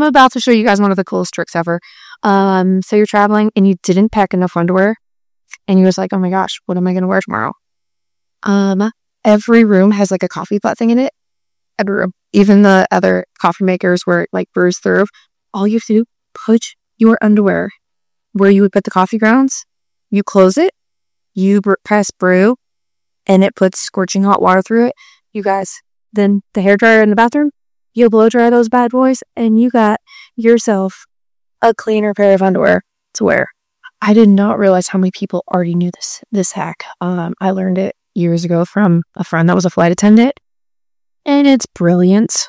I'm about to show you guys one of the coolest tricks ever. So you're traveling and you didn't pack enough underwear, and you was like, oh my gosh, what am I going to wear tomorrow? Every room has like a coffee pot thing in it. Every room, even the other coffee makers where it like brews through. All you have to do, put your underwear where you would put the coffee grounds. You close it, you press brew, and it puts scorching hot water through it. You guys, then the hairdryer in the bathroom, you blow dry those bad boys, and you got yourself a cleaner pair of underwear to wear. I did not realize how many people already knew this hack. I learned it years ago from a friend that was a flight attendant, and it's brilliant.